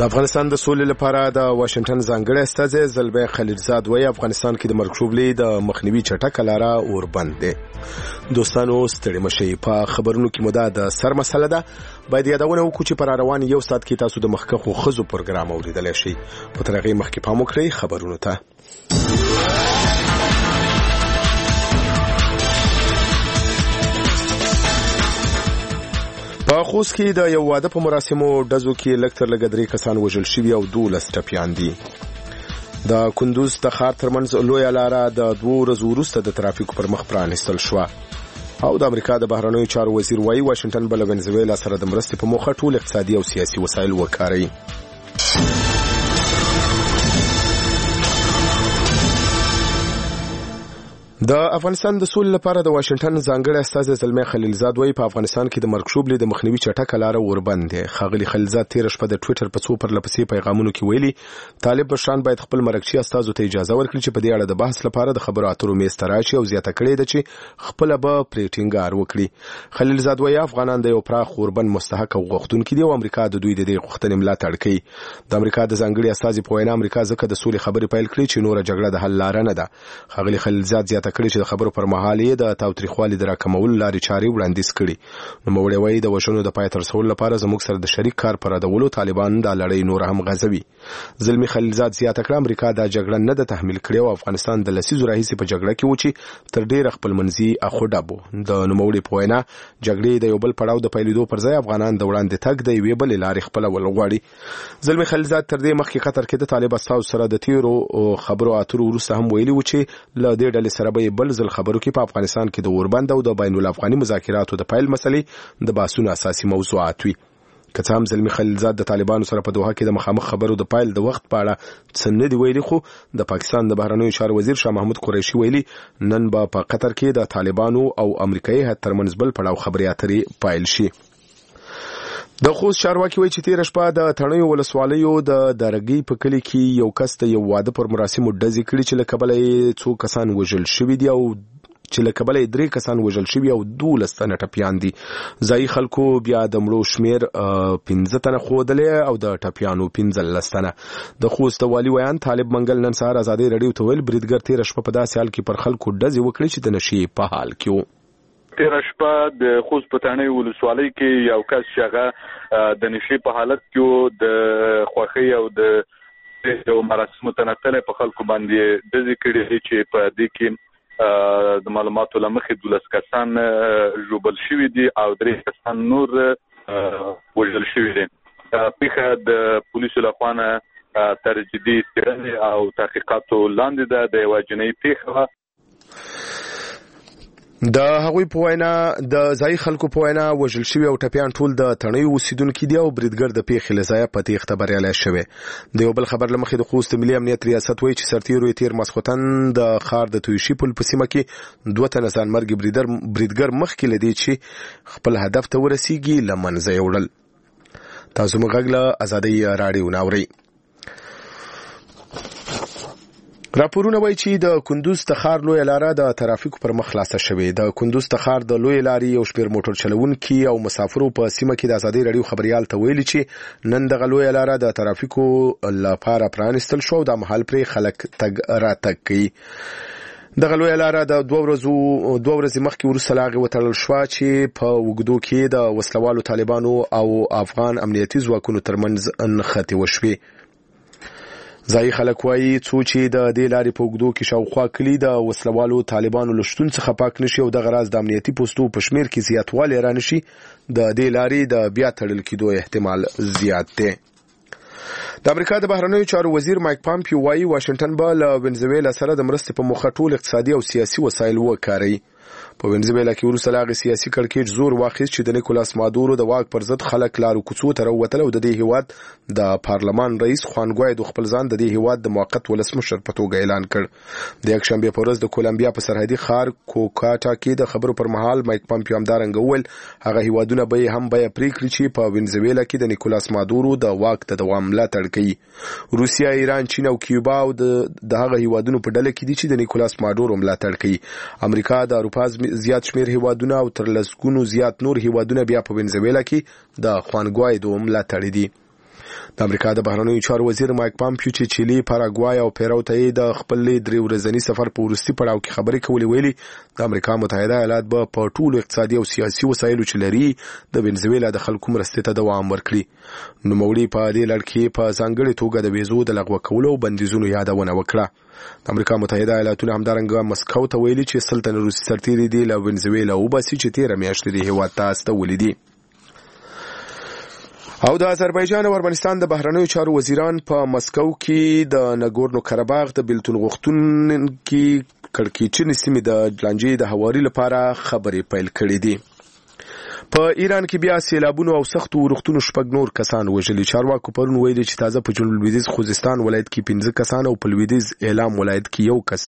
د افغانستان د سولې لپاره د واشنگټن ځانګړی استازی زلبی خلیلزاد وایي افغانستان کې د مرګ د مخنیوي چټکه لاره اوربند دی. دوستانو ستړي مشئ، په خبرونو کې مو دا د سر مسله ده. باید یادونه وکړو چې پر روان یو ساعت کې تاسو د مخکښو ښځو پروګرام اوریدلی شئ. په تر هغې مخکې پام وکړئ خبرونو ته. په خوست کې د یو واده په مراسمو ډزو کې لږ تر لږه 3 کسان وژل شوي او 12 ټپیان دي. د کندوز د ښار ترمنځ لویه لاره د 2 ورځو وروسته د ترافیکو پر مخ پرانیستل شوه. او د امریکا د بهرنیو چارو وزیر وایي واشنگټن به له وینزویلا سره د مرستې په موخه ټول اقتصادي او سیاسي وسایل وکاروي. د افغانستان د سولې لپاره د واشنگټن ځانګړی استازی زلمی خلیلزاد وایي په افغانستان کې د مرګ د مخنیوي چټکه لاره اوربند دی. ښاغلي خلیلزاد تېره شپه د ټویټر په څو پرلپسې پیغامونو کې ویلي طالب مشران باید خپل مرکزي استازو ته اجازه ورکړي چې په دې اړه د بحث لپاره د خبرو اترو میز ته راشي او زیاته کړې ده چې خپله به پرې ټینګار وکړي. خلیلزاد وایي افغانان د یو پراخ اوربند مستحق او غوښتونکي دي او امریکا د دوی د دې غوښتنې ملاتړ کوي. د امریکا د ځانګړي استازي په وینا امریکا ځکه د سولې خبرې پیل کړې چې نوره جګړه د حل لاره نه ده. ښاغلي خلیلزاد زیاته کړې چې د خبرو پر مهال یې د تاوتریخوالي د راکمولو لارې چارې وړاندیز کړي. نوموړی وایي د وژنو د پای ته رسولو لپاره زموږ سره د شریک کار پر ردولو طالبان دا لړۍ نور هم غځوي. زلمی خلیلزاد زیاته کړه امریکا دا جګړه نه ده تحمیل کړې او افغانستان د لسیزو راهیسې په جګړه کې و چې تر ډېره خپلمنځي اخوډب و. د نوموړي په وینا جګړې د یو بل پړاو د پیلېدو پر ځای افغانان د وړاندې تګ د یوې بلې لارې خپلول غواړي. زلمی خلیلزاد تر دې مخکې قطر کې د طالب استازو سره د تیرو خبرو اترو وروسته هم ویلي و چې له دې ډلې سره به بل ځل خبرو کې په افغانستان کې د اوربند او د بین الافغاني مذاکراتو د پیل مسلې د بحثونو اساسي موضوعات وي. که څه هم زلمی خلیلزاد د طالبانو سره په دوحه کې د مخامخ خبرو د پیل د وخت په اړه څه نه دي ویلي، خو د پاکستان د بهرنیو چارو وزیر شاه محمود قریشي ویلي نن به په قطر کې د طالبانو او امریکایي هیات ترمنځ بل پړاو خبرې اترې پیل شي. د خوست چارواکي وایي چې تېره شپه د تڼیو ولسوالیو د دارګۍ په کلي کې یو کس د یو واده پر مراسمو ډزې کړي چې له کبله یې 2 کسان وژل شوي دي او 3 کسان وژل شوي او 12 تنه ټپیان دي. ځایي خلکو بیا د مړو شمیر 15 تنه ښودلی او د ټپیانو 15 تنه. د خوست والي ویان طالب منګل نن سهار ازادۍ راډیو ته ویل بریدګر تېره شپه په داسې حال کې پر خلکو ډزې وکړي چې د نشې په حال کې و. تېره شپه د خوست په تڼیو ولسوالۍ کې یو کس چې هغه د نشې په حالت کې و د خوښۍ او د مراسمو ته نتلی په خلکو باندې ډزې کړي چې په دې کې د معلوماتو لمخې 12 کسان ژوبل شوي دي او 3 کسان نور وژل شوي دي. پیښه د پولیسو لخوا تر جدي څېړنې او تحقیقاتو لاندې ده. د یوه جنایي پیښه د هغوی په وینا د ځایي خلکو په وینا وژل شوي او ټپیان ټول د تڼیو اوسیدونکي دي او بریدګر د پیښې له ځایه په تېښته بریالی شوی. د یو بل خبر له مخې د خوست ملي امنیت ریاست وایي چې سرتېرو یې تېر ماسخوتن د ښار د تویشي پل په سیمه کې 2 تنه ځانمرګي بریدګر مخکې له دې چې خپل هدف ته ورسیږي له منځه یې وړل. تاسو موږ غږ له ازادۍ راډیو نه اورئ. راپورونه وایي چې د کندوز د ښار لویه لاره د ترافیکو پر مخ خلاصه شوې. د کندوز د ښار د لویې لارې یو شمېر موټر چلوونکي او مسافرو په سیمه کې د ازادۍ راډیو خبریال ته ویلي چې نن دغه لویه لاره د ترافیکو لپاره پرانیستل شو او د مهال پرې خلک تګ راتګ کوي. دغه لویه لاره د 2 ورځې مخکې وروسته له هغې وتړل شوه چې په اوږدو کې د وسلوالو طالبانو او افغان امنیتي ځواکونو ترمنځ نښتې وشوې. ځایي خلک وایي څو چې د دې لارې په اوږدو کې شاوخوا کلي د وسلوالو طالبانو له شتون څخه پاک نشي او دغه راز د امنیتي پوستو په شمیر کې زیاتوالی رانشي د دې لارې د بیا تړل کېدو احتمال زیات دی. د امریکا د بهرنیو چارو وزیر مایک پامپیو وایي واشنگټن به له وینزویلا سره د مرستې په موخه ټول اقتصادي او سیاسي وسایل وکاروي. په وینزویلا کې وروسته له هغې سیاسي کړکېچ زور واخیست چې د نیکولاس مادورو د واک پر ضد خلک لارو کوڅو ته راووتل او د دې هیواد د پارلمان رئیس خوان ګوایدو خپل ځان د دې هیواد د موقت ولسمشر په توګه اعلان کړ. د یکشنبې په ورځ د کولمبیا په سرحدي ښار کوکاټا کې د خبرو پر مهال مایک پامپیو همدارنګه وویل هغه هیوادونه به هم بیه پرېکړي چې په وینزویلا کې د نیکولاس مادورو د واک د دوام ملاتړ کوي. روسیا، ایران، چین او کیوبا او د هغه هیوادونو په ډله کې دي چې د نیکولاس مادورو ملاتړ کوي. امریکا د اروپا زیات شمیر هیوادونه او تر لسګونو زیات نور هیوادونه بیا په وینزویلا کې د خوان ګوایدو ملاتړ دي. د امریکا د بهرنیو چارو وزیر مایک پامپیو چې چیلي، پاراګوای او پیرو ته د خپل 3 ورځنی سفر په وروستي پړاو کې خبرې کولې، ویلي د امریکا متحده ایالات به په ټولو اقتصادي او سیاسي وسایلو چې لري د وینزویلا د خلکو مرستې ته دوام ورکړي. نوموړي په دې لړ کې په ځانګړې توګه د ویزو د لغوه کولو او بندیزونو یادونه وکړه. د امریکا متحده ایالاتونو همدارنګه مسکو ته ویلي چې سلطنت روسي سرتیري دی له وینزویلا وباسي چې 13 میاشتې د هیواد ته استولې دي. او د آذربایجان او ارمنستان د بهرنیو چارو وزیران په مسکو کې د ناګورنو قرهباغ د بیلتون غوښتونکو کړکېچنې سیمې د لانجې د هواري لپاره خبرې پیل کړې دي. په ایران کې بیا سیلابونو او سختو ورښتونو 6 نور کسان وژلي. چارواکو پرون ویلي چې تازه په جنوب لویدیځ خوزستان ولایت کې 15 کسان او په لویدیځ اعلام ولایت کې 1 کس